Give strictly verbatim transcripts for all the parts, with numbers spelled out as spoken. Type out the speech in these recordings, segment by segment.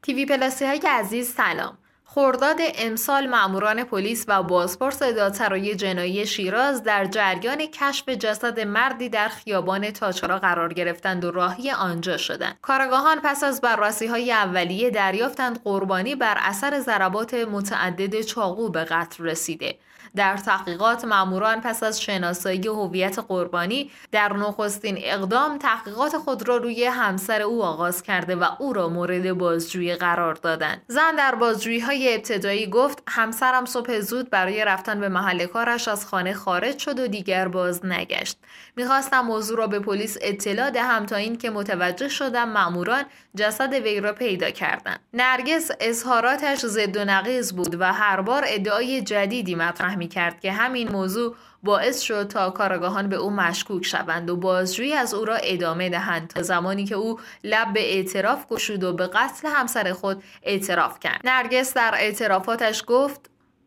تیوی پلاسی های عزیز سلام. خرداد امسال ماموران پلیس و بازپرس دادسرای جنایی شیراز در جریان کشف جسد مردی در خیابان تاچارا قرار گرفتند و راهی آنجا شدند. کارآگاهان پس از بررسی‌های اولیه دریافتند قربانی بر اثر ضربات متعدد چاقو به قتل رسیده. در تحقیقات ماموران پس از شناسایی هویت قربانی در نخستین اقدام تحقیقات خود را روی همسر او آغاز کرده و او را مورد بازجویی قرار دادند. زن در بازجویی‌های ابتدایی گفت همسرم صبح زود برای رفتن به محل کارش از خانه خارج شد و دیگر باز نگشت. می‌خواستم موضوع را به پلیس اطلاع دهم تا اینکه متوجه شدم ماموران جسد وی را پیدا کردند. نرگس اظهاراتش ضد و نقیض بود و هر بار ادعای جدیدی مطرح می‌کرد که همین موضوع باعث شد تا کارآگاهان به او مشکوک شوند و بازجویی از او را ادامه دهند تا زمانی که او لب به اعتراف گشود و به قتل همسر خود اعتراف کرد. نرگس در اعترافاتش گفت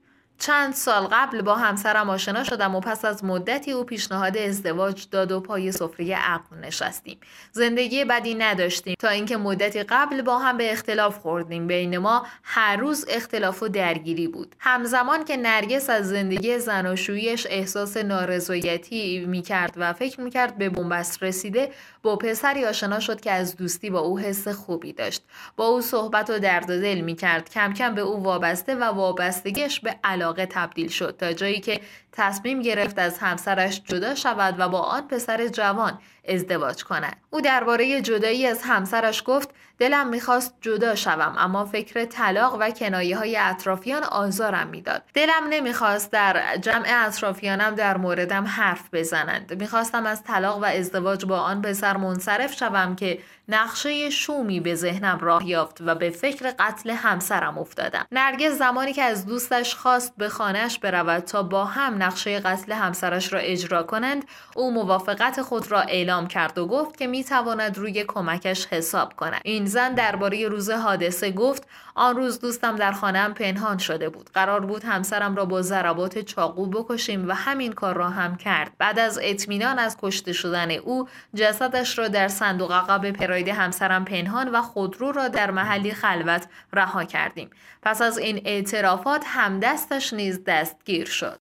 چند سال قبل با همسرم آشنا شدم و پس از مدتی او پیشنهاد ازدواج داد و پای سفره عقد نشستیم. زندگی بدی نداشتیم تا اینکه مدتی قبل با هم به اختلاف خوردیم. بین ما هر روز اختلاف و درگیری بود. همزمان که نرگس از زندگی زناشوییش احساس نارضایتی میکرد و فکر میکرد به بنبست رسیده، با پسری آشنا شد که از دوستی با او حس خوبی داشت. با او صحبت و درد و دل میکرد. کم کم به او وابسته و وابستگیش به علاقه تبدیل شد تا جایی که تصمیم گرفت از همسرش جدا شود و با آن پسر جوان ازدواج کند. او درباره جدایی از همسرش گفت دلم میخواست جدا شوم اما فکر طلاق و کنایه های اطرافیان آزارم میداد. دلم نمیخواست در جمع اطرافیانم در موردم حرف بزنند. میخواستم از طلاق و ازدواج با آن پسر منصرف شوم که نقشه شومی به ذهنم راه یافت و به فکر قتل همسرم افتادم. نرگس زمانی که از دوستش خواست به خانه‌اش برود تا با هم نقشه قتل همسرش را اجرا کنند، او موافقت خود را اعلام کرد و گفت که میتواند روی کمکش حساب کند. این زن درباره روز حادثه گفت آن روز دوستم در خانه‌ام پنهان شده بود. قرار بود همسرم را با ضربات چاقو بکشیم و همین کار را هم کرد. بعد از اطمینان از کشته شدن او، جسدش را در صندوق عقب پراید همسرم پنهان و خودرو را در محلی خلوت رها کردیم. پس از این اعترافات هم دستش نیز دستگیر شد.